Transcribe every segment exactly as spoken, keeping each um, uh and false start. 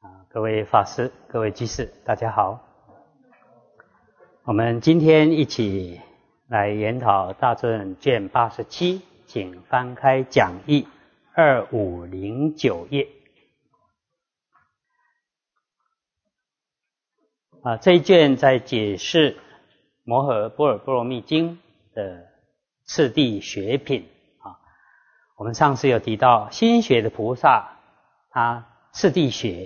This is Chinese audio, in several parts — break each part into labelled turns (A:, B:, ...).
A: 啊，各位法师、各位居士，大家好。我们今天一起来研讨《大正》卷八十七，请翻开讲义二五零九页。啊，这一卷在解释《摩诃般若波罗蜜经》的次第学品啊。我们上次有提到，心学的菩萨，他次第学。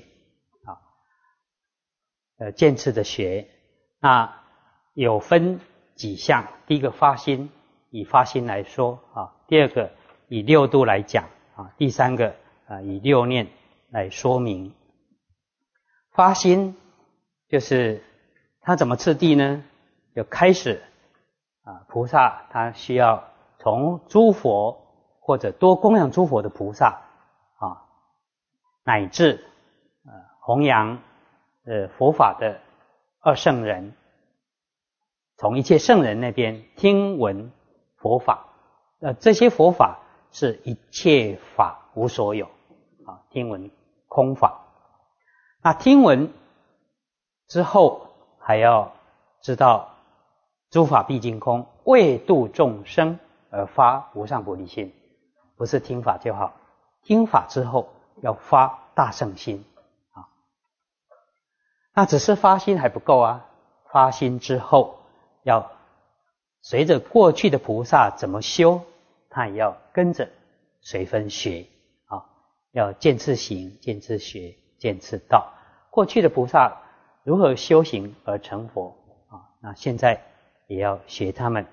A: 呃，渐次的学，那有分几项。第一个发心，以发心来说啊；第二个以六度来讲啊；第三个啊以六念来说明。发心就是他怎么次第呢？就开始啊，菩萨他需要从诸佛或者多供养诸佛的菩萨啊，乃至呃弘扬呃，佛法的二圣人，从一切圣人那边听闻佛法，呃，这些佛法是一切法无所有啊，听闻空法。那听闻之后，还要知道诸法毕竟空，为度众生而发无上菩提心，不是听法就好，听法之后要发大乘心。那只是发心还不够啊，发心之后要随着过去的菩萨怎么修，他也要跟着随分学啊，要渐次行，渐次学，渐次道。过去的菩萨如何修行而成佛啊？那现在也要学他们，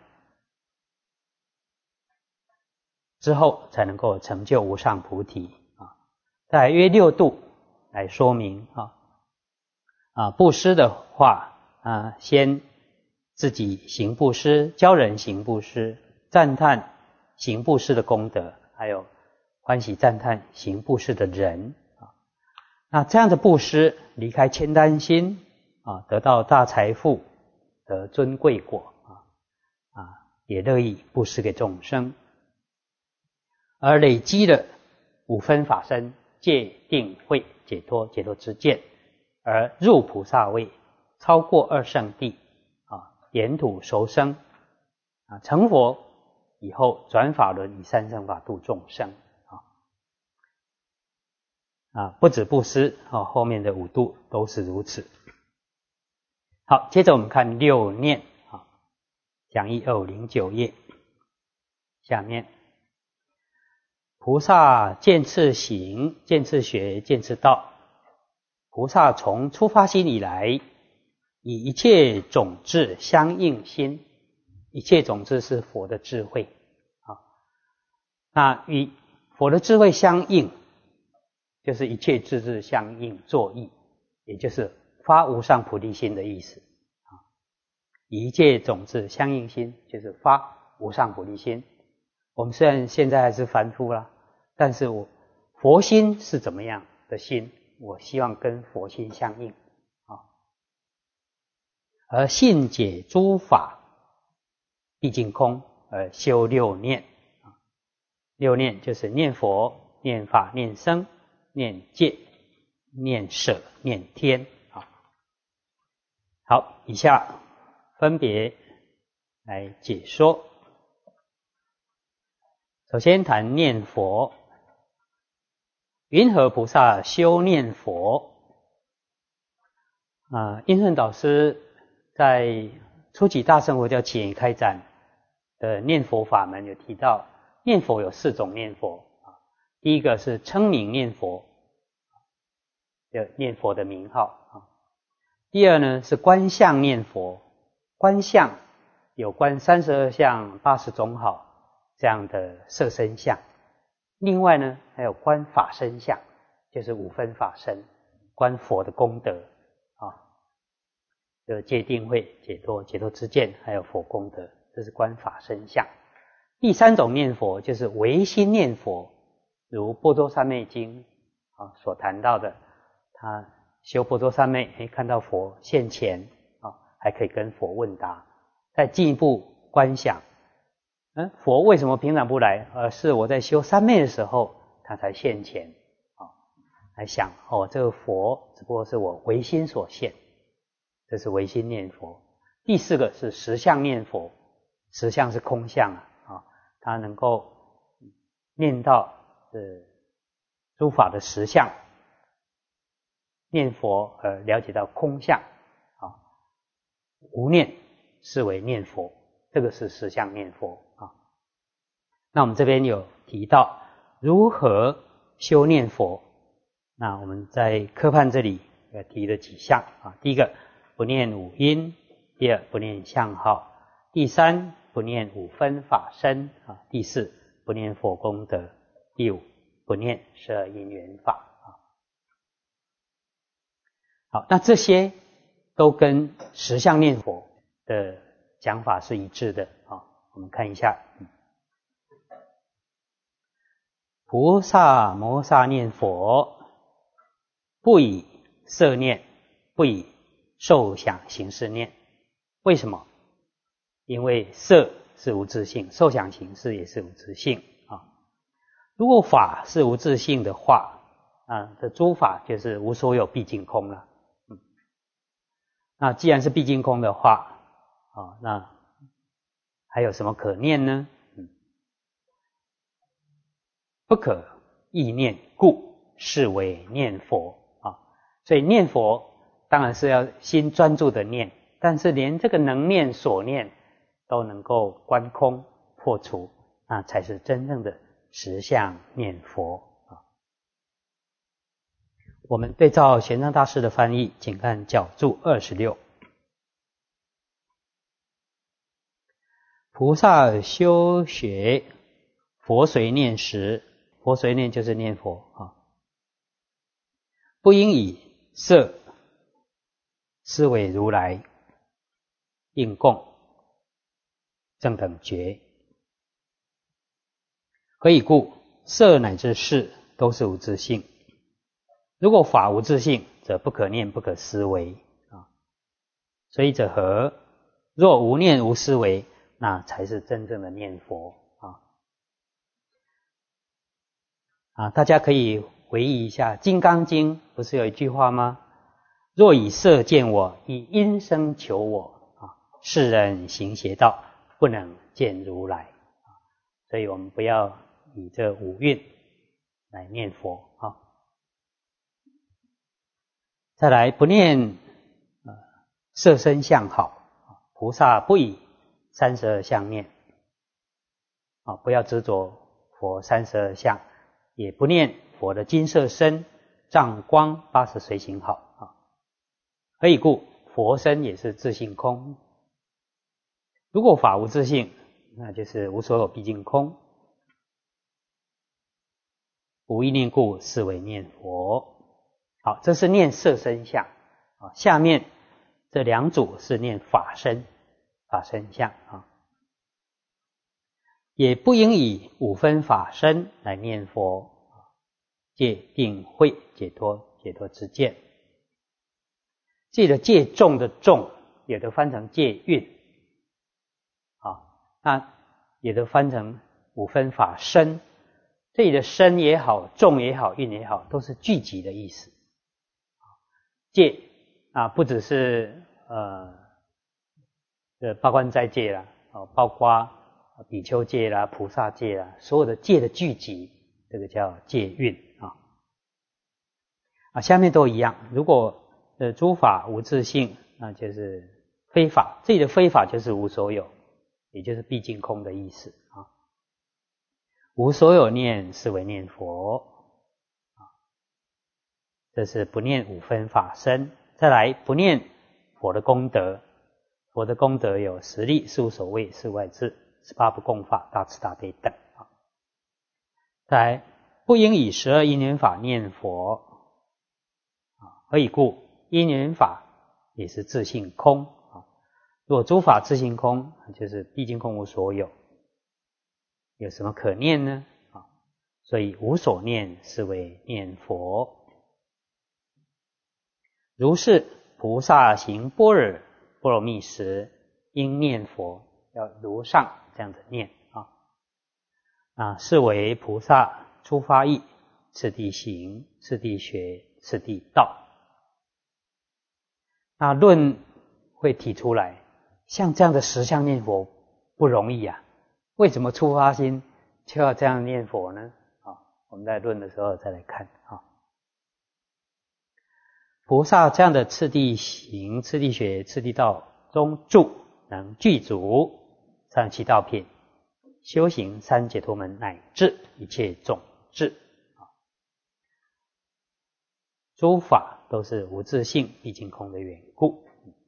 A: 之后才能够成就无上菩提啊。再来约六度来说明啊。啊，布施的话啊，先自己行布施，教人行布施，赞叹行布施的功德，还有欢喜赞叹行布施的人啊。那这样的布施，离开谦贪心啊，得到大财富，得尊贵果啊啊，也乐意布施给众生，而累积了五分法身，戒定慧解脱解脱之见。而入菩萨位，超过二圣地啊，沿途熟生啊，成佛以后转法轮以三乘法度众生啊啊，不止布施啊，后面的五度都是如此。好，接着我们看六念啊，讲义二五零九页下面，菩萨渐次行，渐次学，渐次道。菩萨从出发心以来，以一切种智相应心，一切种智是佛的智慧啊。那与佛的智慧相应，就是一切智智相应作意，也就是发无上菩提心的意思啊。以一切种智相应心，就是发无上菩提心。我们虽然现在还是凡夫啦，但是我佛心是怎么样的心？我希望跟佛心相应啊，而信解诸法毕竟空，而修六念啊。六念就是念佛、念法、念僧、念戒、念舍、念天啊。好，以下分别来解说。首先谈念佛。云何菩萨修念佛？啊，印顺导师在初级大乘佛教起源开展的念佛法门有提到，念佛有四种念佛啊。第一个是称名念佛，就念佛的名号啊。第二呢是观相念佛，观相有观三十二相、八十种好这样的色身相。另外呢，还有观法身相，就是五分法身，观佛的功德啊，就戒定慧解脱解脱之见，还有佛功德，这是观法身相。第三种念佛就是唯心念佛，如般若三昧经啊所谈到的，他修般若三昧，诶，看到佛现前啊，还可以跟佛问答，再进一步观想。嗯，佛为什么平常不来？而是我在修三昧的时候，他才现前啊。 来想哦，这个佛只不过是我唯心所现，这是唯心念佛。第四个是实相念佛，实相是空相啊，啊，他能够念到呃诸法的实相，念佛而了解到空相啊，无念视为念佛，这个是实相念佛啊。那我们这边有提到如何修念佛，那我们在科判这里也提了几项啊。第一个不念五音，第二不念相好，第三不念五分法身啊，第四不念佛功德，第五不念十二因缘法啊。好，那这些都跟实相念佛的讲法是一致的啊。我们看一下，菩萨摩萨念佛，不以色念，不以受想行识念。为什么？因为色是无自性，受想行识也是无自性啊。如果法是无自性的话，啊，这诸法就是无所有毕竟空了。嗯，那既然是毕竟空的话，啊，那还有什么可念呢？嗯，不可意念，故是为念佛啊。所以念佛当然是要心专注的念，但是连这个能念所念都能够观空破除，那才是真正的实相念佛啊。我们对照玄奘大师的翻译，请看角注二十六。菩萨修学佛随念时，佛随念就是念佛啊，不应以色思维如来应供正等觉。何以故？色乃至事都是无自性，如果法无自性，则不可念不可思维啊。所以者何？若无念无思维，那才是真正的念佛啊！啊，大家可以回忆一下《金刚经》，不是有一句话吗？若以色见我，以音声求我啊，世人行邪道，不能见如来啊。所以我们不要以这五蕴来念佛啊。再来，不念呃色身相好，菩萨不以三十二相念啊，不要执着佛三十二相，也不念佛的金色身、藏光、八十随行好啊。何以故？佛身也是自性空。如果法无自性，那就是无所有毕竟空。无意念故，是为念佛。好，这是念色身相啊。下面这两组是念法身。法身相啊，也不应以五分法身来念佛，戒定慧解脱解脱之见。这里的戒重的重，也都翻成戒运啊，那也都翻成五分法身。这里的身也好，重也好，运也好，都是聚集的意思。戒啊，不只是呃。这八关斋戒啦，哦，包括比丘戒啦、菩萨戒啦，所有的戒的聚集，这个叫戒运啊。啊，下面都一样。如果呃诸法无自性，那就是非法。这里的非法就是无所有，也就是毕竟空的意思啊。无所有念是为念佛啊，这是不念五分法身。再来，不念佛的功德。佛的功德有十力、事无所谓、事外智、十八不共法、大慈大悲等啊。再来，不应以十二因缘法念佛啊。何以故？因缘法也是自性空啊。若诸法自性空，就是毕竟空无所有，有什么可念呢？啊，所以无所念是为念佛。如是菩萨行般若波罗蜜时，应念佛，要如上这样子念啊。啊，是为菩萨初发意， 次第行、次第学、次第道。那论会提出来，像这样的十相念佛不容易啊，为什么初发心就要这样念佛呢？啊，我们在论的时候再来看啊。菩萨这样的次第行、次第学、次第道中住，能具足三十七道品，修行三解脱门，乃至一切种智。诸法都是无自性毕竟空的缘故。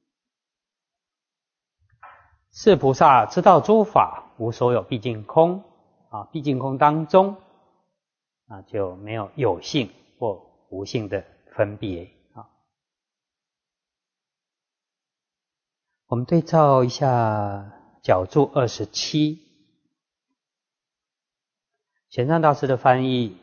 A: 是菩萨知道诸法无所有毕竟空啊，毕竟空当中啊就没有有性或无性的分别啊。我们对照一下角注二十七，玄奘大师的翻译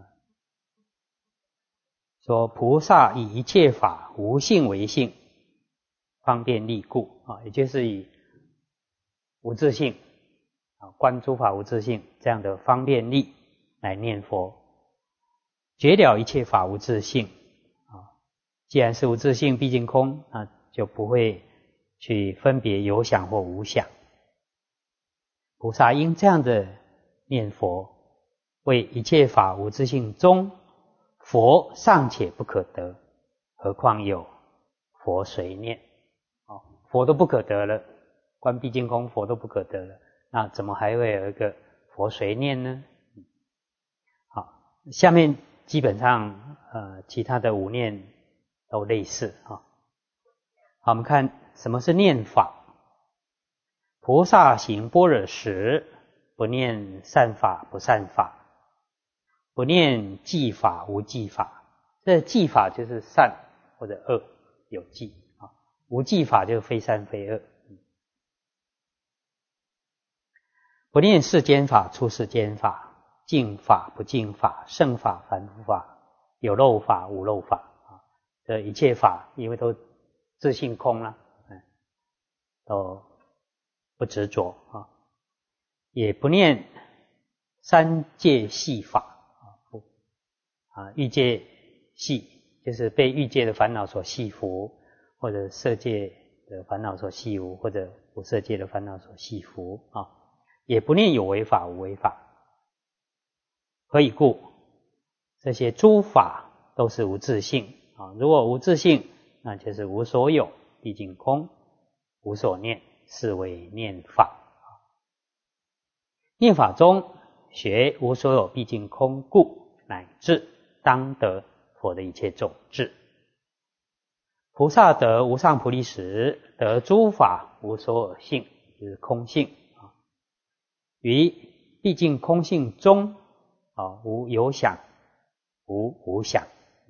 A: 说，菩萨以一切法无性为性，方便利故啊，也就是以无自性啊，观诸法无自性这样的方便力来念佛，绝了一切法无自性啊。既然是无自性毕竟空啊，就不会去分别有想或无想。菩萨因这样的念佛，为一切法无自性中佛尚且不可得，何况有佛随念？哦，佛都不可得了，观毕竟空佛都不可得了，那怎么还会有一个佛随念呢？好，下面基本上呃其他的五念都类似啊。好，我们看什么是念法。菩萨行般若时，不念善法不善法，不念记法无记法。这记法就是善或者恶有记啊，无记法就是非善非恶。不念世间法出世间法，净法不净法，圣法凡夫法，有漏法无漏法啊。这一切法因为都自性空了，都不执着啊。也不念三界系法啊，欲界系就是被欲界的烦恼所系缚，或者色界的烦恼所系缚，或者无色界的烦恼所系缚啊。也不念有为法无为法。何以故？这些诸法都是无自性啊。如果无自性，那就是无所有毕竟空，无所念，是为念法。念法中学无所有毕竟空故，乃至当得佛的一切种智。菩萨得无上菩提时，得诸法无所有性，就是空性啊。于毕竟空性中啊，无有想，无无想。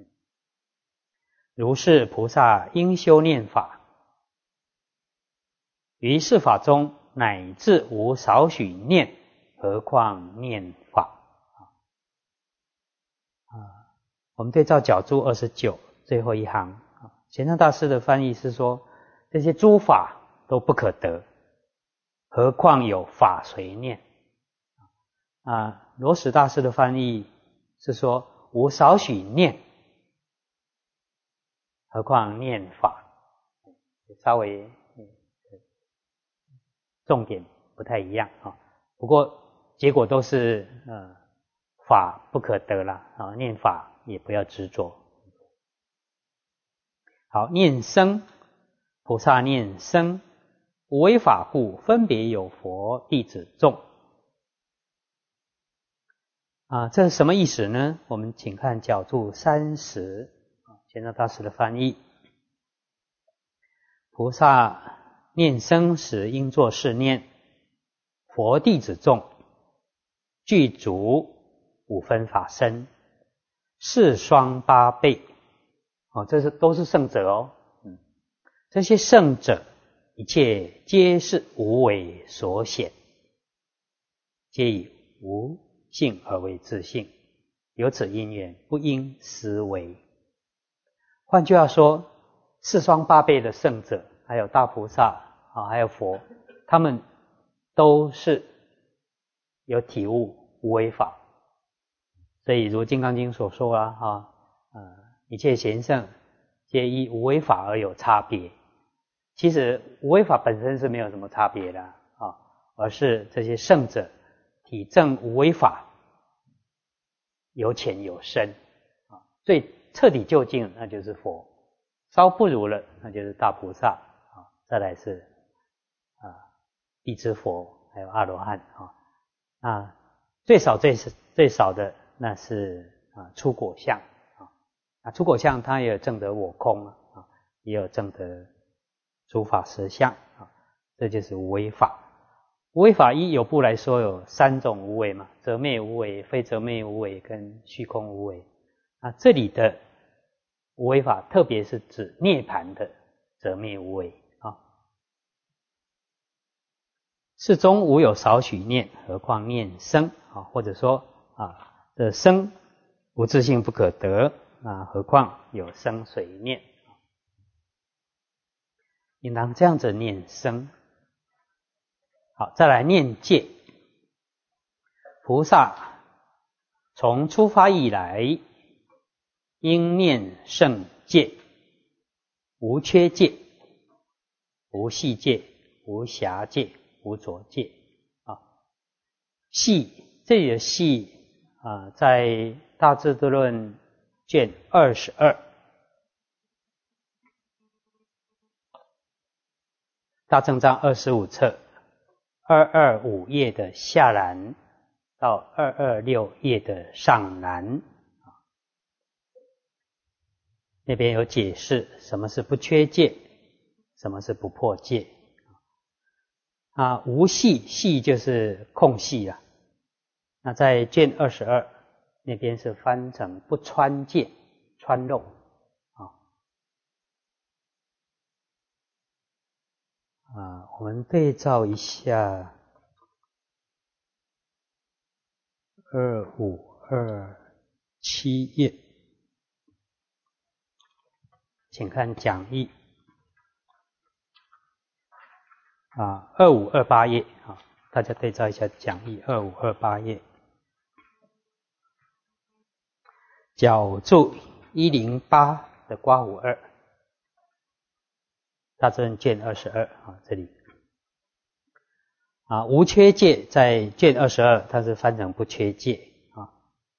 A: 如是菩萨应修念法，于是法中乃至无少许念，何况念法啊？我们对照角注二十九最后一行啊，玄奘大师的翻译是说，这些诸法都不可得，何况有法随念啊？罗什大师的翻译是说，无少许念，何况念法，稍微重点不太一样啊。不过结果都是呃法不可得了啊，念法也不要执着。好，念僧，菩萨念僧，无为法故，分别有佛弟子众。啊，这是什么意思呢？我们请看角注三十，玄奘大师的翻译。菩萨念僧时，应作是念：佛弟子众，具足五分法身，四双八倍。哦，这是都是圣者哦。嗯，这些圣者，一切皆是无为所显，皆以无性而为自性，有此因缘，不应思维。换句话说，四双八倍的圣者，还有大菩萨啊，还有佛，他们都是有体悟无为法， 所以如《金刚经》所说啊，哈，呃，一切贤圣皆依无为法而有差别。其实无为法本身是没有什么差别的啊，而是这些圣者体证无为法有浅有深啊，最彻底究竟那就是佛，稍不如了那就是大菩萨啊，再来是啊地支佛，还有阿罗汉啊，那最少最最少的那是啊出果相啊，啊出果相它也有证得我空啊，也有证得诸法实相啊，这就是无为法。无为法依有部来说有三种无为嘛，则灭无为、非则灭无为跟虚空无为。啊，这里的无为法特别是指涅槃的则灭无为啊。世中无有少许念，何况念生啊？或者说啊，这生无自性不可得啊，何况有生随念？应当这样子念生。好，再来念戒。菩萨从出发以来，应念圣戒，无缺戒，无细戒，无狭戒，无浊戒。啊，细这里的细啊，在大智度论卷二十二。大正章二十五册二二五页的下栏到二二六页的上栏，那边有解释什么是不缺戒，什么是不破戒。啊，无隙，隙就是空隙啊。那在卷二十二那边是翻成不穿戒，穿漏。啊，我们对照一下二五二七页，请看讲义啊，二五二八页啊，大家对照一下讲义二五二八页，角注一零八的括弧二。大正卷二十二啊，这里啊，无缺戒在卷二十二，它是翻成不缺戒啊。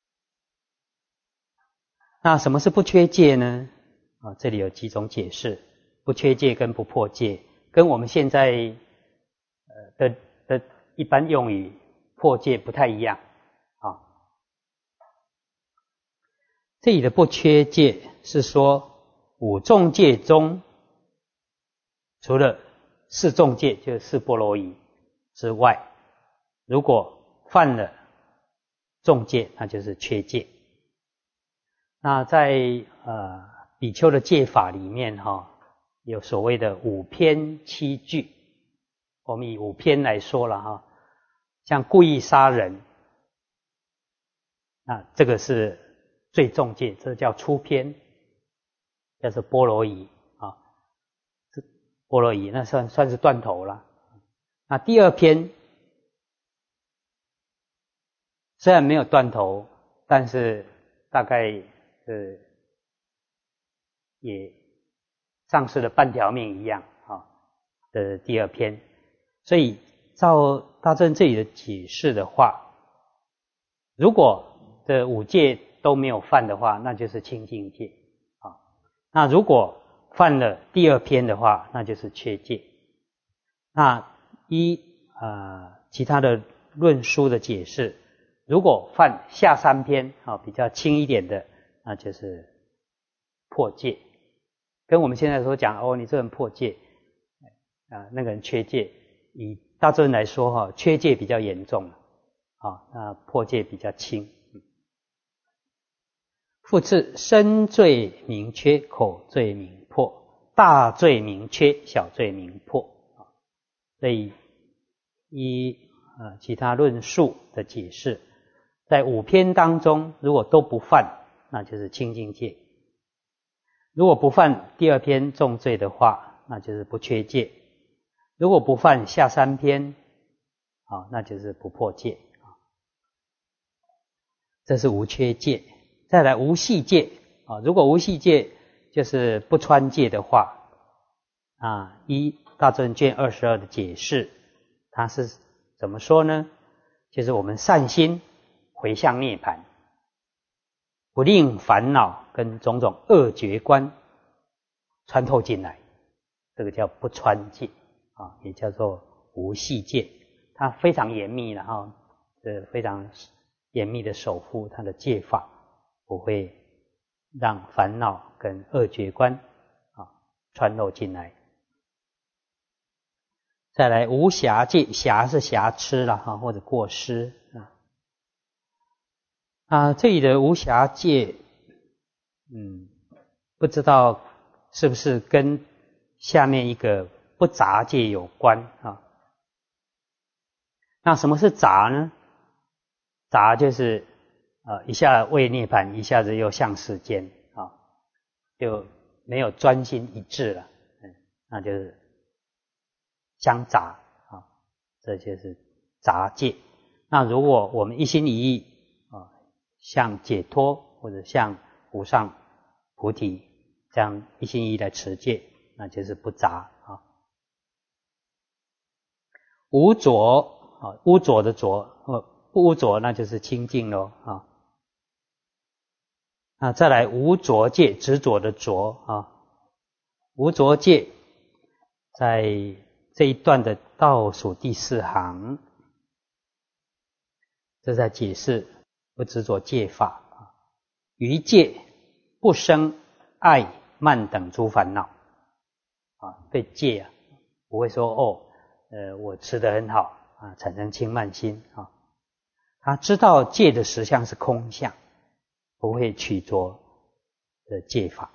A: 那什么是不缺戒呢？啊，这里有几种解释，不缺戒跟不破戒，跟我们现在呃的的一般用语破戒不太一样啊。这里的不缺戒是说五众戒中，除了四众戒就是四波罗夷之外，如果犯了众戒，那就是缺戒。那在呃比丘的戒法里面哈、哦，有所谓的五偏七句，我们以五偏来说了哈，像故意杀人，那这个是最重戒，这叫出偏，叫做波罗夷啊，波罗夷那算算是断头了。那第二篇虽然没有断头，但是大概是也丧失了半条命一样啊的第二篇。所以照大正这里的解释的话，如果这五戒都没有犯的话，那就是清净戒啊。那如果犯了第二篇的话，那就是缺戒。那依呃其他的论书的解释，如果犯下三篇啊比较轻一点的，那就是破戒。跟我们现在所讲哦，你这人破戒啊，那个人缺戒。以大众来说哈，缺戒比较严重啊，那破戒比较轻。复次，身罪名缺，口罪名破，大罪名缺，小罪名破。所以依呃其他论述的解释，在五篇当中，如果都不犯，那就是清净戒；如果不犯第二篇重罪的话，那就是不缺戒；如果不犯下三篇，啊，那就是不破戒。 这是无缺戒。再来无系戒啊，如果无系戒就是不穿戒的话啊，依大正卷二十二的解释，它是怎么说呢？就是我们善心回向涅槃，不令烦恼跟种种恶觉观穿透进来，这个叫不穿戒啊，也叫做无系戒。它非常严密了哈，这非常严密的守护它的戒法，不会让烦恼跟恶觉观啊穿透进来。再来无瑕戒，瑕是瑕疵啦哈，或者过失啊。啊，这里的无瑕戒，嗯，不知道是不是跟下面一个不杂戒有关啊？那什么是杂呢？杂就是呃一下为涅槃，一下子又向世间啊，就没有专心一致了，嗯，那就是相杂啊，这就是杂戒。那如果我们一心一意啊，向解脱或者向无上菩提这样一心一意来持戒，那就是不杂啊。无着啊，污浊的浊，呃，不污浊那就是清净咯啊。那再来无着戒，执着的着啊，无着戒在这一段的倒数第四行，这在解释不执着戒法啊。于戒不生爱慢等诸烦恼啊，对戒啊不会说哦，呃，我吃得很好啊，产生轻慢心啊。他知道戒的实相是空相，不会取着的戒法。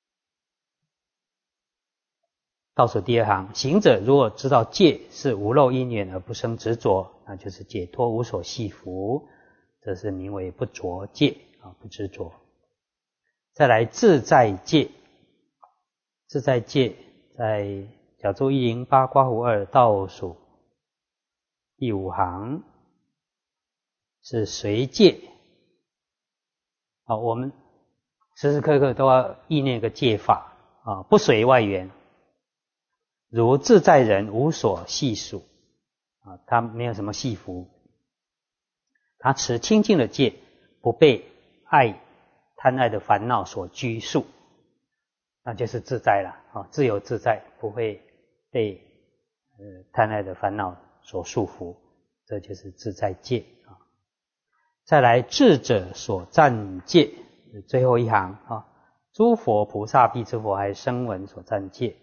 A: 倒数第二行，行者如果知道戒是无漏因缘而不生执着，那就是解脱无所系缚，这是名为不着戒啊，不执着。再来自在戒，自在戒在小注一零八刮胡二倒数第五行是随戒啊，我们时时刻刻都要意念个戒法啊，不随外缘。如自在人无所系属啊，他没有什么系缚，他持清净的戒，不被爱贪爱的烦恼所拘束，那就是自在了啊，自由自在，不会被呃贪爱的烦恼所束缚，这就是自在戒啊。再来智者所占戒，最后一行啊，诸佛菩萨辟支佛还声闻所占戒。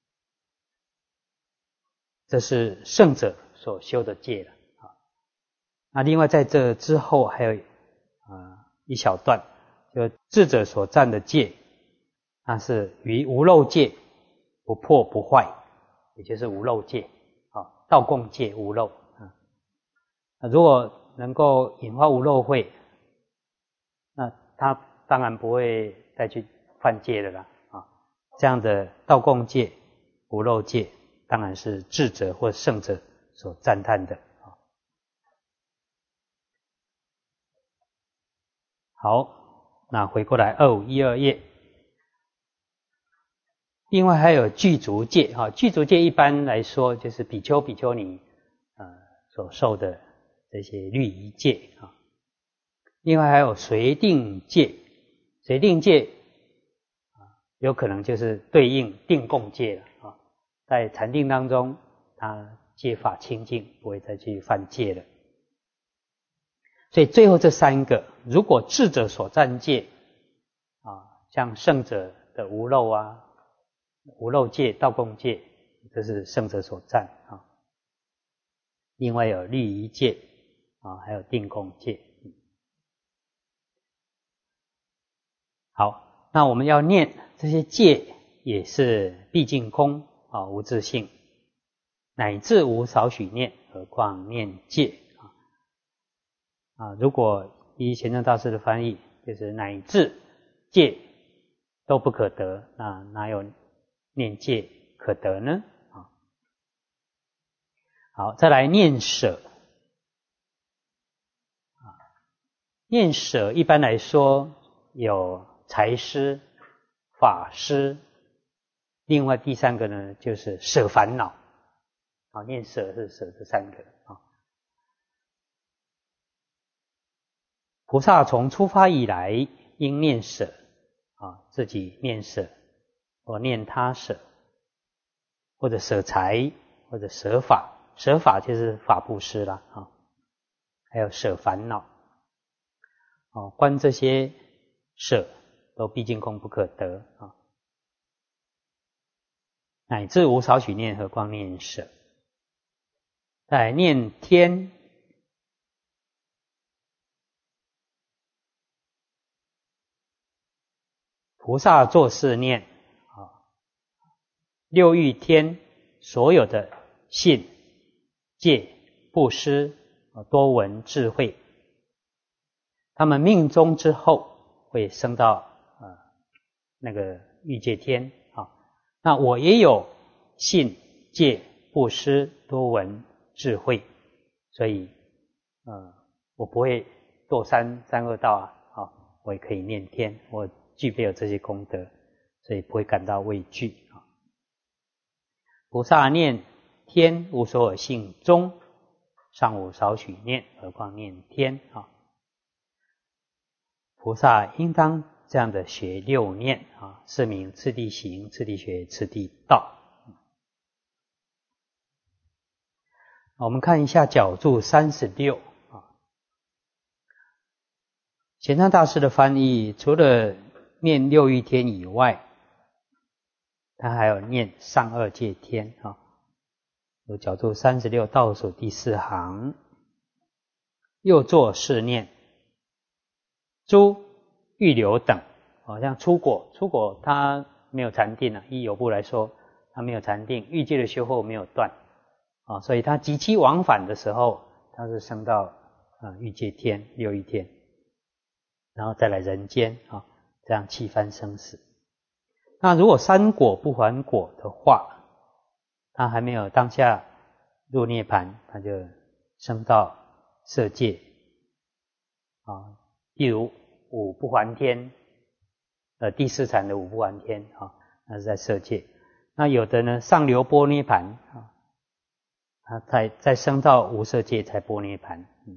A: 这是圣者所修的戒了啊。那另外在这之后还有啊一小段，就智者所占的戒，那是于无漏戒不破不坏，也就是无漏戒啊，道共戒无漏啊。那如果能够引发无漏慧，那他当然不会再去犯戒的啦啊。这样的道共戒、无漏戒，当然是智者或圣者所赞叹的。好，那回过来二五一二页，另外还有具足戒啊，具足戒一般来说就是比丘比丘尼呃所受的这些律仪戒啊。另外还有随定戒，随定戒啊，有可能就是对应定共戒了啊。在禅定当中，他戒法清净，不会再去犯戒了。所以最后这三个，如果智者所占戒啊，像圣者的无漏啊、无漏戒、道共戒，这是圣者所占啊。另外有律仪戒啊，还有定共戒。好，那我们要念这些戒，也是毕竟空啊，无自性，乃至无少许念，何况念戒啊？啊，如果依玄奘大师的翻译，就是乃至戒都不可得，那哪有念戒可得呢？啊，好，再来念舍啊， 念舍一般来说有财施、法施，另外第三个呢就是舍烦恼。啊，念舍是舍这三个啊。菩萨从出发以来应念舍啊，自己念舍，或念他舍，或者舍财，或者舍法。舍法就是法布施啦啊，还有舍烦恼。哦，观这些舍都毕竟空不可得啊，乃至无少许念，何况念舍？再来念天，菩萨作是念啊，六欲天所有的信、戒、布施、多闻、智慧，他们命中之后会升到呃那个欲界天啊。那我也有信、戒、布施、多闻、智慧，所以呃我不会堕三三恶道啊，啊我也可以念天，我具备有这些功德，所以不会感到畏惧啊。菩萨念天无所有性中，尚无少许念，何况念天啊？菩萨应当这样的学六念啊，是名次第行、次第学、次第道。我们看一下角注三十六啊，玄奘大师的翻译，除了念六欲天以外，他还有念上二界天啊。有角注三十六倒数第四行，又作是念：诸欲流等，好像出果，出果他没有禅定啊，依有部来说，他没有禅定，欲界的修惑没有断啊，所以他极其往返的时候，他是升到啊欲界天、六欲天，然后再来人间啊，这样七番生死。那如果三果不还果的话，他还没有当下入涅盘，他就升到色界啊，例如五不还天，呃第四禅的五不还天啊，那是在色界。那有的呢上流波涅盘啊，他再再升到无色界才波涅盘。嗯，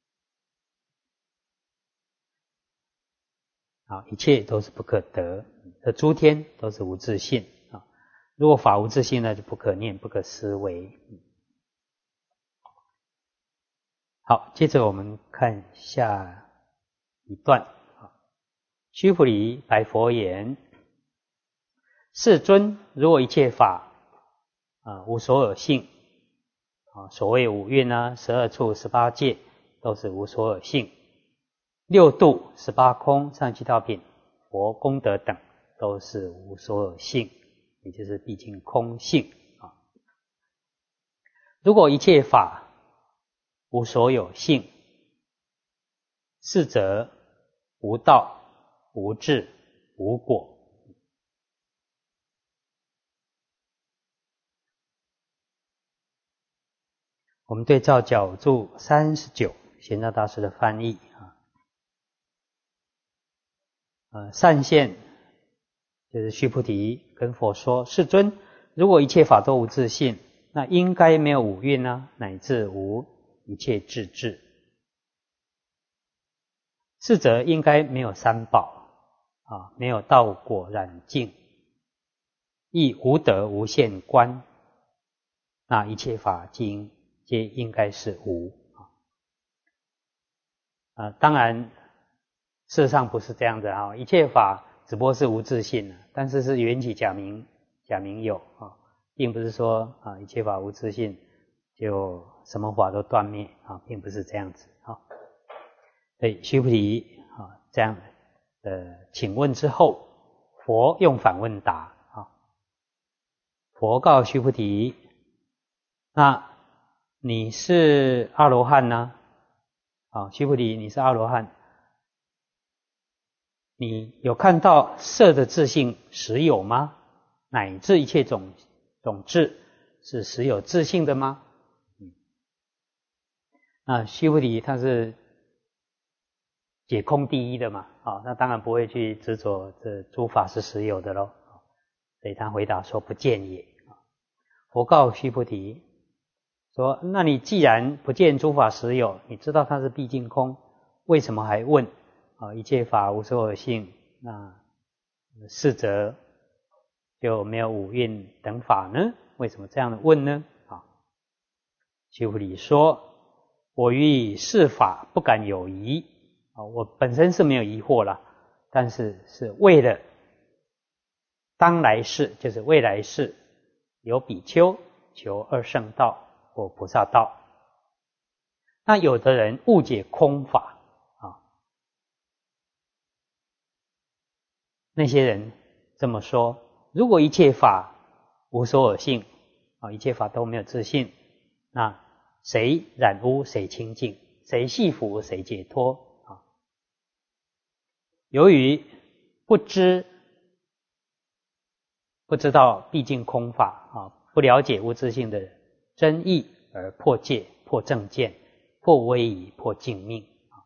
A: 好，一切都是不可得，这诸天都是无自性啊。如果法无自性呢，就不可念、不可思维。好，接着我们看下一段啊。须菩提白佛言：世尊，如果一切法啊无所有性啊，所谓五蕴啊、十二处、十八界都是无所有性，六度、十八空、上七道品、佛功德等都是无所有性，也就是毕竟空性啊。如果一切法无所有性，是则无道、无智、无果。我们对照角注三十九，玄奘大师的翻译啊，呃，善现就是须菩提跟佛说：世尊，如果一切法都无自性，那应该没有五蕴啊，乃至无一切智智。是则应该没有三宝啊，没有道果染净，亦无得无限观。那一切法经皆应该是无啊。当然，事实上不是这样的啊，一切法只不过是无自性，但是是缘起假名假名有啊，并不是说啊一切法无自性就什么法都断灭啊，并不是这样子啊。所以须菩提啊这样的请问之后，佛用反问答啊。佛告须菩提：那你是阿罗汉呢？啊，须菩提，你是阿罗汉，你有看到色的自性实有吗？乃至一切种种智是实有自性的吗？嗯，那须菩提他是解空第一的嘛，啊，那当然不会去执着这诸法是实有的咯，所以他回答说不见也。佛告须菩提说，那你既然不见诸法实有，你知道它是毕竟空，为什么还问啊？一切法无所有性，那是则就没有五蕴等法呢？为什么这样的问呢？啊，须菩提说，我于是法不敢有疑啊，我本身是没有疑惑啦，但是是为了当来世，就是未来世有比丘求二圣道或菩萨道。那有的人误解空法啊，那些人这么说，如果一切法无所有性啊，一切法都没有自性，那谁染污谁清净，谁系福谁解脱啊？由于不知不知道毕竟空法啊，不了解无自性的真义，而破戒、破正见、破威仪、破净命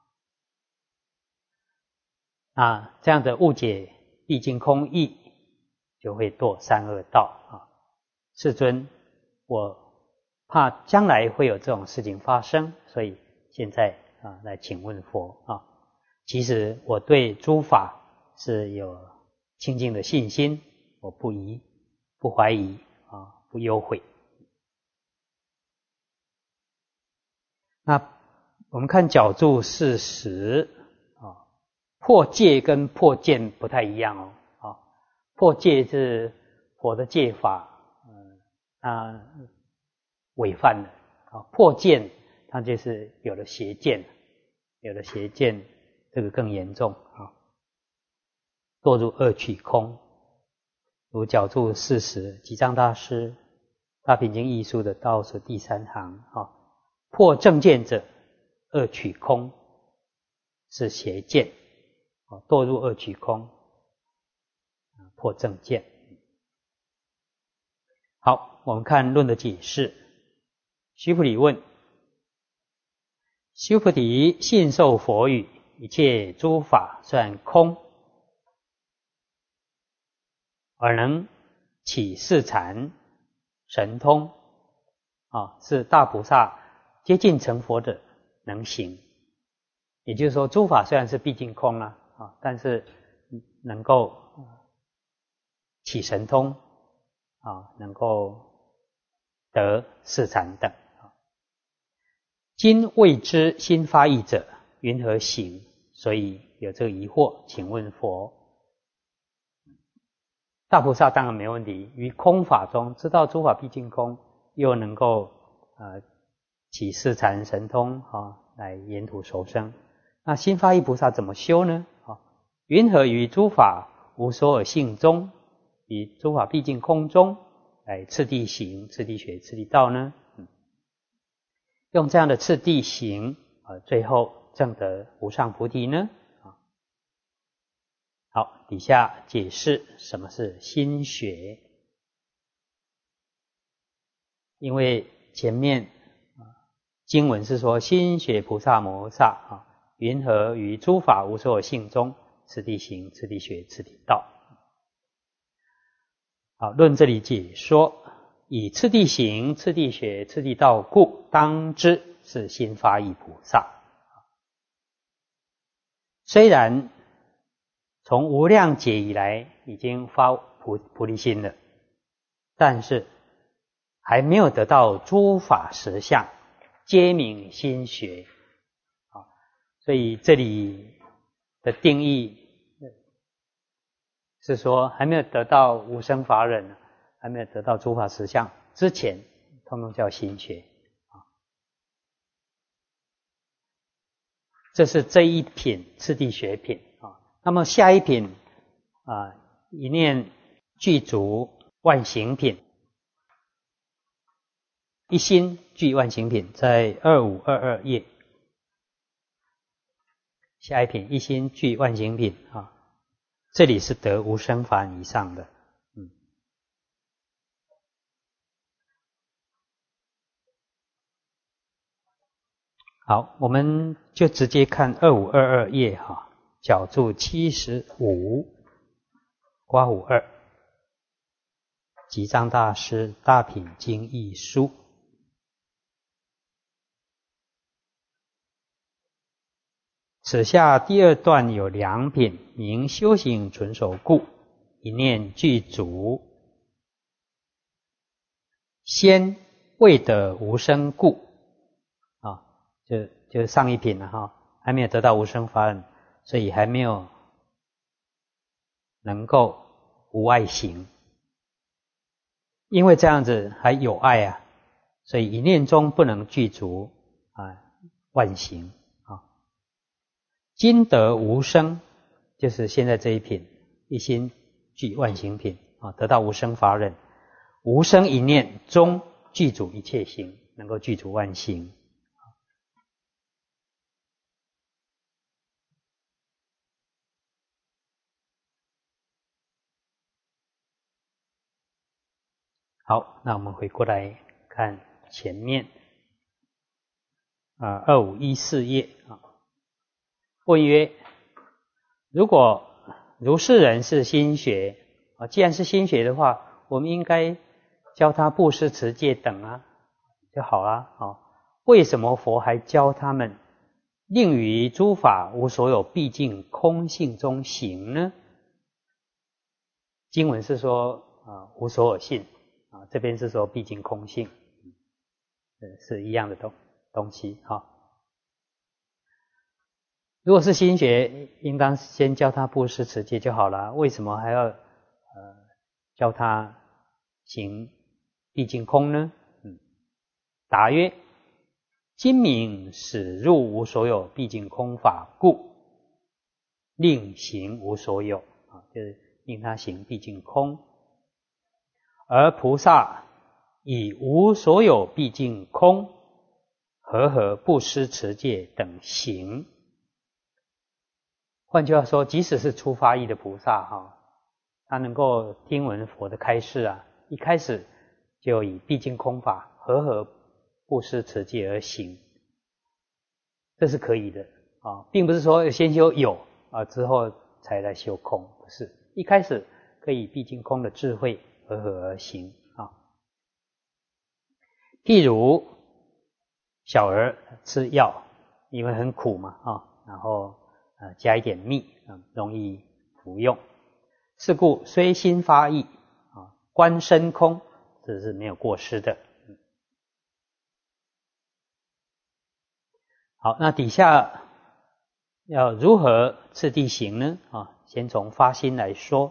A: 啊，啊这样的误解毕竟空义，就会堕三恶道啊。世尊，我怕将来会有这种事情发生，所以现在啊来请问佛啊。其实我对诸法是有清净的信心，我不疑、不怀疑啊，不忧悔。那我们看角注四十啊，破戒跟破见不太一样哦。啊，破戒是佛的戒法，嗯，那违犯了啊。破见它就是有了邪见，有了邪见，这个更严重啊，堕入恶趣空。如角注四十，吉藏大师《大品经义书》的倒数第三行啊，破正见者，恶趣空是邪见，堕入恶趣空，破正见。好，我们看论的解释。须菩提问：须菩提，信受佛语，一切诸法虽然空，而能起四禅神通啊，是大菩萨接近成佛者能行。也就是说，诸法虽然是毕竟空啊，啊，但是能够起神通啊，能够得四禅等。今未知心发意者，云何行？所以有这个疑惑，请问佛。大菩萨当然没问题，于空法中知道诸法毕竟空，又能够呃起四禅神通啊，来沿途受生。那心发意菩萨怎么修呢？啊，云何于诸法无所有性中，于诸法毕竟空中，来次第行、次第学、次第道呢？嗯，用这样的次第行，啊，最后证得无上菩提呢？啊，好，底下解释什么是心学。因为前面经文是说心学菩萨摩萨啊，云何于诸法无所有性中，次第行、次第学、次第道。好，论这里解说，以次第行、次第学、次第道故，当知是心发意菩萨。虽然从无量劫以来已经发菩菩提心了，但是还没有得到诸法实相，皆名心学啊。所以这里的定义是说，还没有得到无生法忍，还没有得到诸法实相之前，通通叫心学啊。这是这一品次第学品啊。那么下一品啊，一念具足万行品，一心具万行品，在二五二二页。下一品一心具万行品啊，这里是得无生法以上的。嗯，好，我们就直接看二五二二页哈。 角注七十五，刮胡二，吉藏大师大品经义书。此下第二段有两品，名修行纯熟故，一念具足。先未得无生故，啊，就就是上一品了哈，还没有得到无生法忍，所以还没有能够无爱行。因为这样子还有爱啊，所以一念中不能具足啊万行啊。今得无生，就是现在这一品，一心具万行品啊，得到无生法忍，无生一念中具足一切行，能够具足万行。好，那我们回过来看前面啊，二五一四页啊。问曰：如果如是人是心学啊，既然是心学的话，我们应该教他布施、持戒等啊，就好了啊。为什么佛还教他们令于诸法无所有，毕竟空性中行呢？经文是说啊，无所有性啊，这边是说毕竟空性，是一样的东东西哈。如果是心学，应当先教他布施持戒就好了，为什么还要呃教他行毕竟空呢？嗯，答曰：今明始入无所有，毕竟空法故，令行无所有啊，就是令他行毕竟空。而菩萨以无所有毕竟空，和合布施持戒等行。换句话说，即使是初发意的菩萨哈，他能够听闻佛的开示啊，一开始就以毕竟空法和合布施持戒而行，这是可以的啊，并不是说先修有啊之后才来修空，不是，一开始可以毕竟空的智慧和合而行啊。譬如小儿吃药，因为很苦嘛啊，然后呃加一点蜜啊，容易服用。是故虽心发意啊，观身空，这是没有过失的。好，那底下要如何次第行呢？啊，先从发心来说。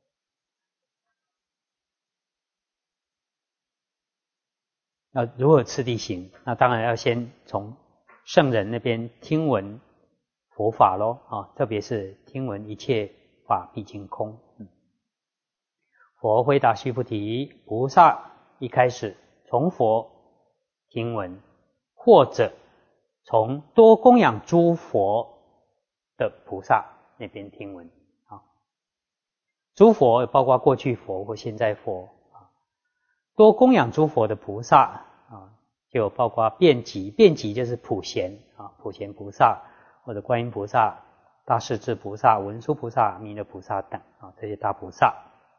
A: 要如何次第行？那当然要先从圣人那边听闻佛法咯啊，特别是听闻一切法毕竟空。嗯、佛回答须菩提：菩萨一开始从佛听闻，或者从多供养诸佛的菩萨那边听闻啊。诸佛包括过去佛或现在佛啊，多供养诸佛的菩萨啊，就包括遍集，遍集就是普贤啊，普贤菩萨或者观音菩萨、大势至菩萨、文殊菩萨、弥勒菩萨等啊，这些大菩萨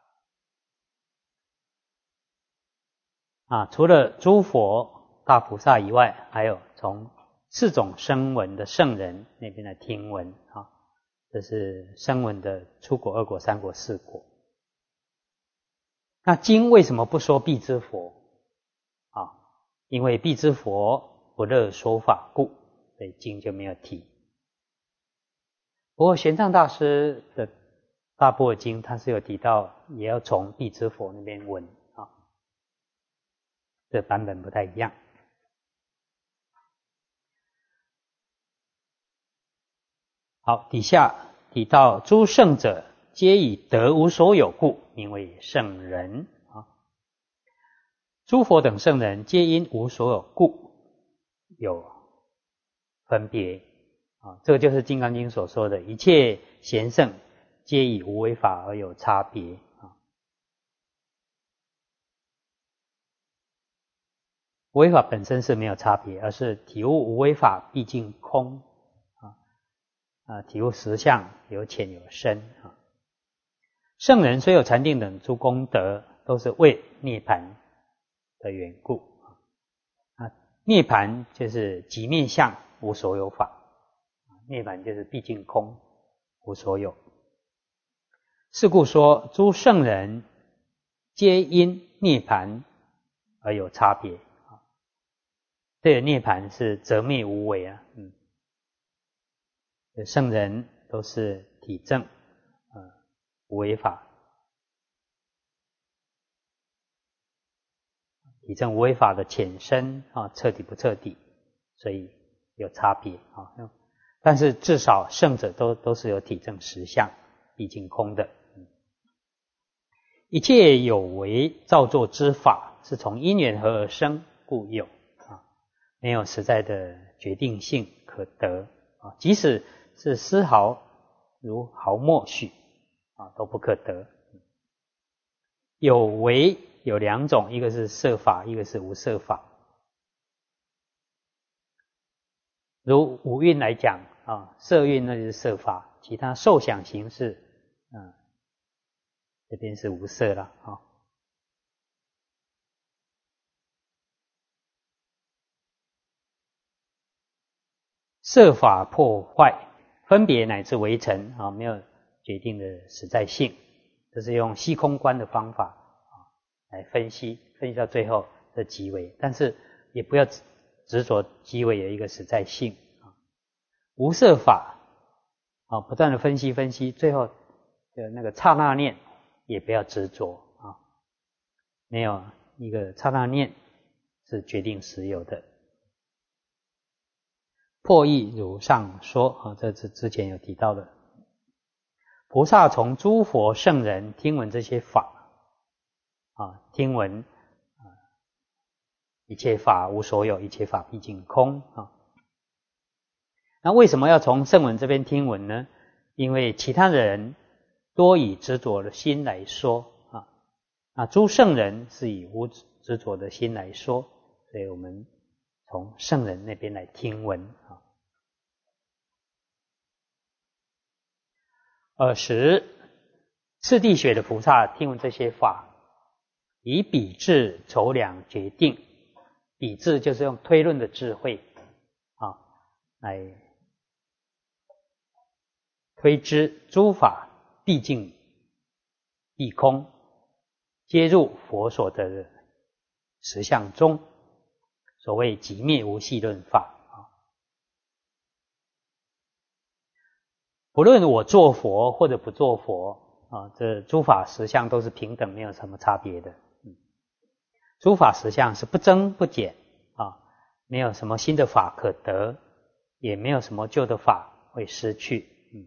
A: 啊，除了诸佛大菩萨以外，还有从四种声闻的圣人那边来听闻啊，这是声闻的初果、二果、三果、四果。那经为什么不说必知佛啊？因为必知佛不乐说法故，所以经就没有提。不过玄奘大师的大般若经他是有提到，也要从必知佛那边闻啊，这版本不太一样。好，底下提到诸圣者皆以得无所有故，名为圣人啊。诸佛等圣人皆因无所有故有分别啊，这个就是《金刚经》所说的一切贤圣皆以无为法而有差别啊。无为法本身是没有差别，而是体悟无为法毕竟空啊。 啊，体悟实相有浅有深啊。圣人虽有禅定等诸功德，都是为涅槃的缘故啊。涅槃就是即灭相，无所有法。涅槃就是毕竟空，无所有。是故说，诸圣人皆因涅槃而有差别。这个涅槃是则灭无为啊，嗯，圣人都是体证呃无为法，体证无为法的浅深啊，彻底不彻底，所以有差别啊。但是至少圣者都都是有体证实相，毕竟空的。一切有为造作之法，是从因缘合而生，故有啊，没有实在的决定性可得啊，即使是丝毫如毫末许啊，都不可得。有为有两种，一个是色法，一个是无色法。如五蕴来讲啊，色蕴那就是色法，其他受想行识啊，这边是无色了啊。色法破坏，分别乃至为成啊，没有决定的实在性，这是用虚空观的方法啊来分析，分析到最后的即为，但是也不要执着即为有一个实在性啊。无色法啊，不断的分析分析，最后的那个刹那念也不要执着啊，没有一个刹那念是决定实有的。破译如上说啊，这是之前有提到的。菩萨从诸佛圣人听闻这些法啊，听闻啊，一切法无所有，一切法毕竟空啊。那为什么要从圣文这边听闻呢？因为其他的人多以执着的心来说啊，那诸圣人是以无执着的心来说，所以我们从圣人那边来听闻啊。尔时次第学的菩萨听闻这些法，以比智筹量决定，比智就是用推论的智慧啊来推知诸法毕竟毕空，皆入佛所得的实相中，所谓即灭无系论法啊。不论我做佛或者不做佛啊，这诸法实相都是平等，没有什么差别的。嗯，诸法实相是不增不减啊，没有什么新的法可得，也没有什么旧的法会失去。嗯，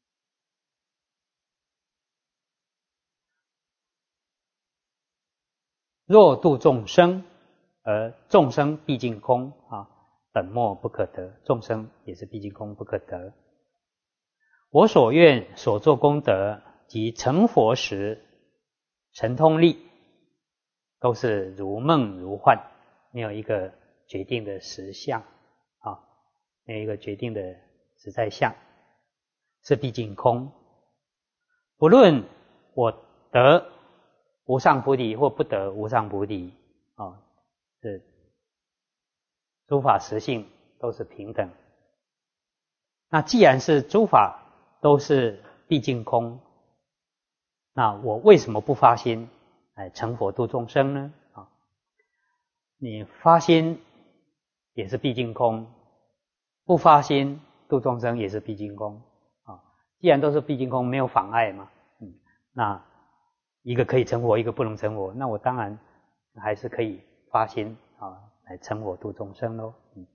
A: 若度众生，而众生毕竟空啊，本末不可得，众生也是毕竟空不可得。我所愿所作功德及成佛时神通力，都是如梦如幻，没有一个决定的实相啊，没有一个决定的实在相，是毕竟空。不论我得无上菩提或不得无上菩提啊，是诸法实性都是平等。那既然是诸法都是毕竟空，那我为什么不发心来成佛度众生呢？啊，你发心也是毕竟空，不发心度众生也是毕竟空啊。既然都是毕竟空，没有妨碍嘛，嗯，那一个可以成佛，一个不能成佛，那我当然还是可以发心啊来成佛度众生咯。嗯，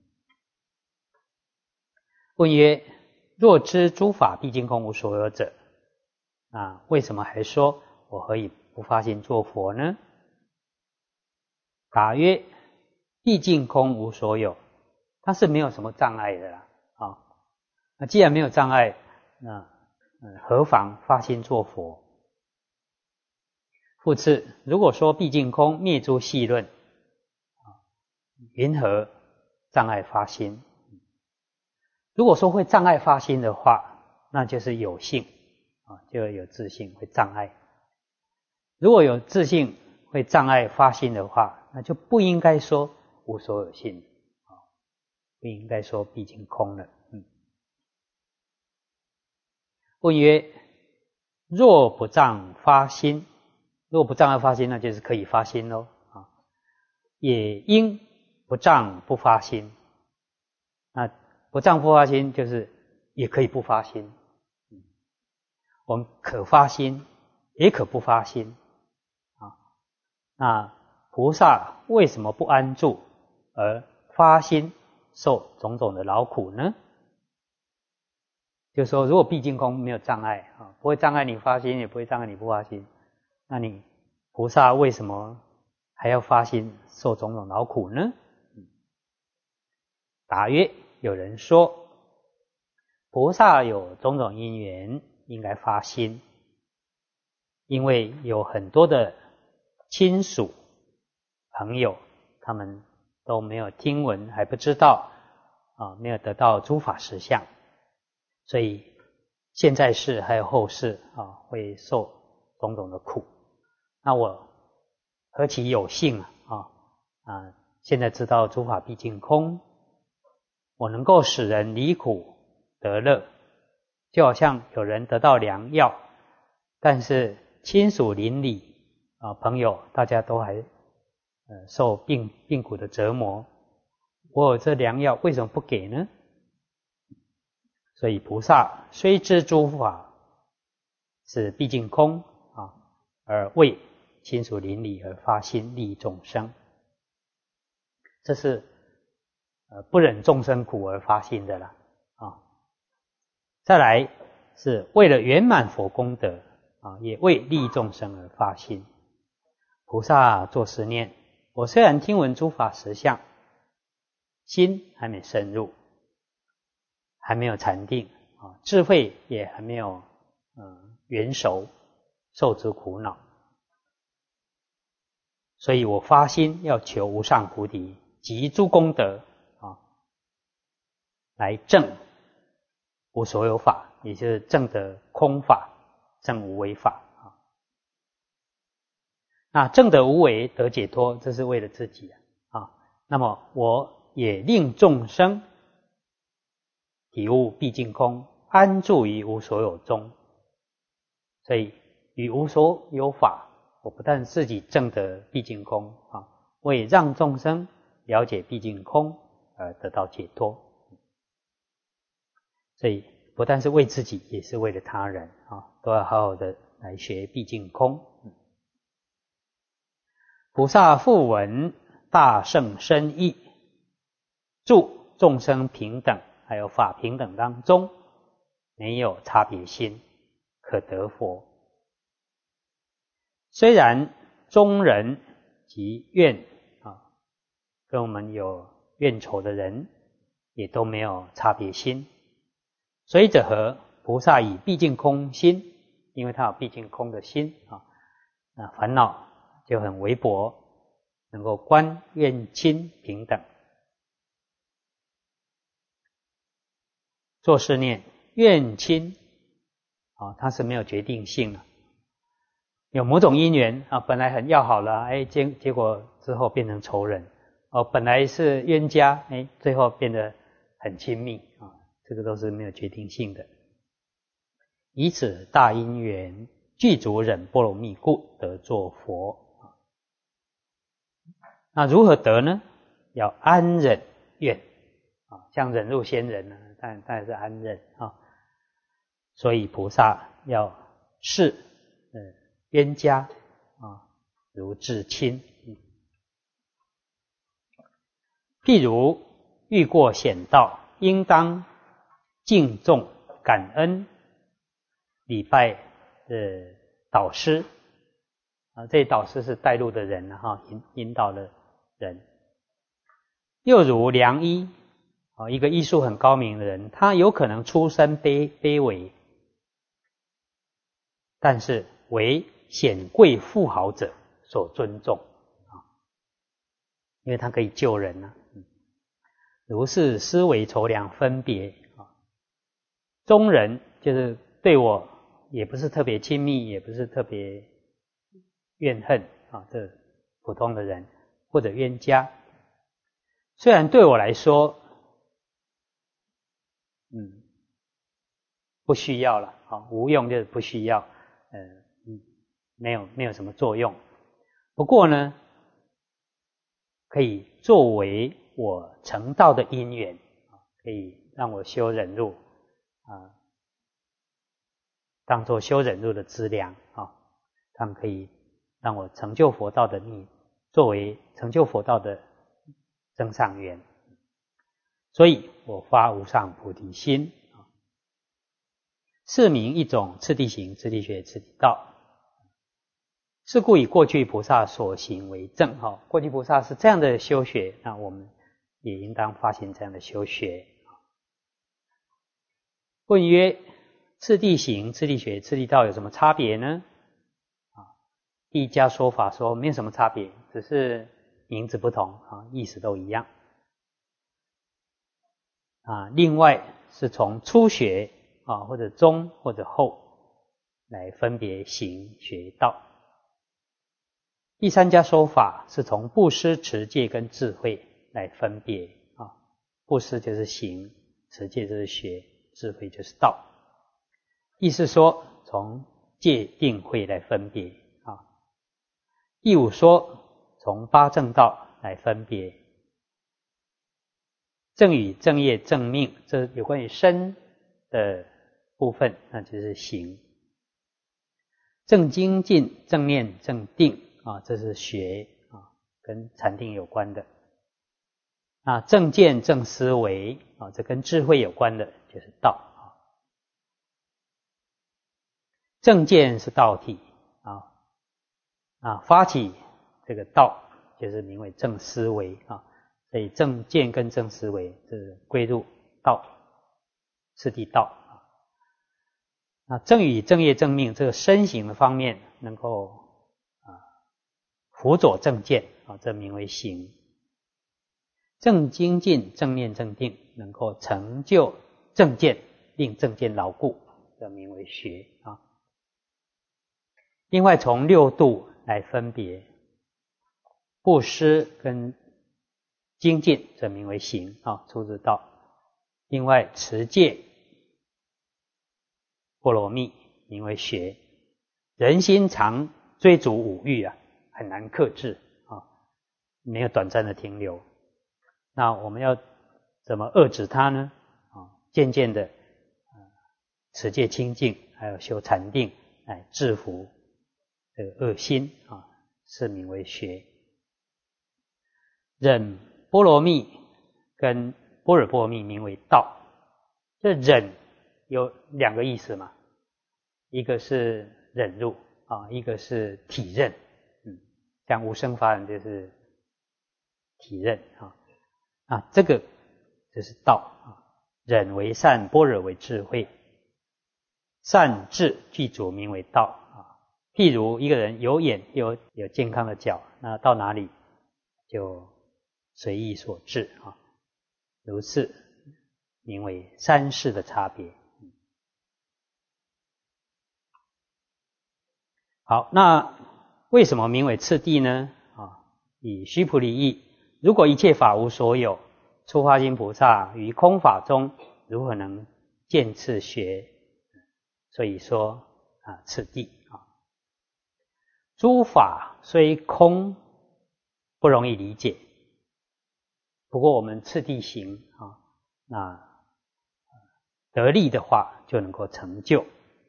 A: 问曰：若知诸法毕竟空无所有者，啊，为什么还说我何以不发心做佛呢？答曰：毕竟空无所有，它是没有什么障碍的啦。啊，那既然没有障碍，那嗯何妨发心做佛？复次，如果说毕竟空灭诸戏论，啊，云何障碍发心？如果说会障碍发心的话， 那就是有性啊，就有自性会障碍。如果有自性会障碍发心的话，那就不应该说无所有性啊，不应该说毕竟空了。嗯。问曰：若不障发心，若不障碍发心，那就是可以发心咯啊。也应不障不发心，那不障不发心就是也可以不发心。我们可发心，也可不发心啊。那菩萨为什么不安住而发心受种种的劳苦呢？就是说，如果毕竟空没有障碍啊，不会障碍你发心，也不会障碍你不发心，那你菩萨为什么还要发心受种种劳苦呢？答曰：有人说，菩萨有种种因缘，应该发心，因为有很多的亲属朋友，他们都没有听闻，还不知道啊，没有得到诸法实相，所以现在世还有后世啊，会受种种的苦。那我何其有幸啊啊！现在知道诸法毕竟空，我能够使人离苦得乐，就好像有人得到良药，但是亲属邻里啊朋友大家都还呃受病病苦的折磨，我有这良药为什么不给呢？所以菩萨虽知诸法是毕竟空啊，而为亲属邻里而发心利益众生，这是呃不忍众生苦而发心的啦啊。再来是为了圆满佛功德啊，也为利益众生而发心。菩萨作是念：我虽然听闻诸法实相，心还没深入，还没有禅定啊，智慧也还没有嗯圆熟，受之苦恼。所以我发心要求无上菩提及诸功德啊，来证无所有法，也就是证得空法，证无为法啊。那证得无为得解脱，这是为了自己啊。那么我也令众生体悟毕竟空，安住于无所有中。所以于无所有法，我不但自己证得毕竟空啊，我也让众生了解毕竟空而得到解脱。所以不但是为自己，也是为了他人啊，都要好好的来学毕竟空。菩萨复闻大圣深义，住众生平等还有法平等当中，没有差别心，可得佛。虽然中人及怨啊，跟我们有怨仇的人，也都没有差别心。所以者何？菩萨以毕竟空心，因为他有毕竟空的心啊，那烦恼就很微薄，能够观怨亲平等。作是念：怨亲啊，它是没有决定性的。有某种因缘啊，本来很要好了，哎，结结果之后变成仇人；哦，本来是冤家，哎，最后变得很亲密啊，这个都是没有决定性的。以此大因缘，具足忍波罗蜜故，得作佛。那如何得呢？要安忍愿啊，像忍辱仙人呢，但但是安忍啊。所以菩萨要视呃冤家啊如至亲。譬如遇过险道，应当敬重感恩礼拜的导师啊，这导师是带路的人哈，引引导的人。又如良医啊，一个医术很高明的人，他有可能出身卑卑微，但是为显贵富豪者所尊重啊，因为他可以救人啊。如是思维筹量分别啊，中人就是对我也不是特别亲密，也不是特别怨恨啊，这普通的人或者冤家，虽然对我来说，嗯，不需要了啊，无用就是不需要，呃，嗯，没有没有什么作用。不过呢，可以作为我成道的因缘，可以让我修忍辱啊，当作修忍辱的资粮啊，他们可以让我成就佛道的逆，作为成就佛道的增上缘。所以我发无上菩提心，是名一种次第行、次第学、次第道。是故以过去菩萨所行为证。哈，过去菩萨是这样的修学，那我们也应当发行这样的修学。问曰：次第行、次第学、次第道有什么差别呢？啊，第一家说法说没有什么差别，只是名字不同啊，意思都一样。啊，另外是从初学啊，或者中或者后来分别行学道。第三家说法是从布施、持戒跟智慧来分别啊，布施就是行，持戒就是学，智慧就是道。意思说从戒定慧来分别啊。第五说从八正道来分别。正语、正业、正命，这有关于身的部分，那就是行。正精进、正念、正定啊，这是学啊，跟禅定有关的。啊，正见、正思维啊，这跟智慧有关的，就是道啊。正见是道体啊，啊，发起这个道，就是名为正思维啊。所以正见跟正思维是归入道，次第道啊。那正语、正业、正命这个身行的方面，能够啊辅佐正见啊，这名为行。正精进、正念、正定，能够成就正见，令正见牢固，这名为学啊。另外从六度来分别，布施跟精进，这名为行啊，出自道。另外持戒、波罗蜜，名为学。人心常追逐五欲啊，很难克制啊，没有短暂的停留。那我们要怎么遏制它呢？啊，渐渐的，持戒清净，还有修禅定，来制服这个恶心啊，是名为学。忍波罗蜜跟般若波罗蜜名为道。这忍有两个意思嘛，一个是忍辱啊，一个是体认。嗯，像无生法忍就是体认啊，啊，这个就是道啊。忍为善，般若为智慧，善智具足名为道啊。譬如一个人有眼有有健康的脚，那到哪里就随意所致啊，如是名为三世的差别。好，那为什么名为次第呢？啊，以须菩提意，如果一切法无所有，初发心菩萨于空法中如何能见次学？所以说啊，次第啊，诸法虽空，不容易理解。不过我们次第行啊，那得力的话就能够成就。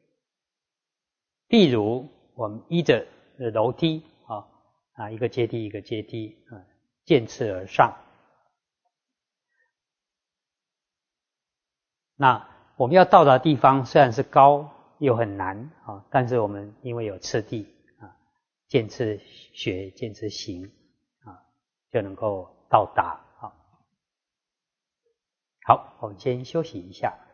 A: 譬如我们依着楼梯啊，啊一个阶梯一个阶梯啊，渐次而上。那我们要到达的地方虽然是高又很难啊，但是我们因为有次第啊，渐次学渐次行啊，就能够到达。好，我们先休息一下。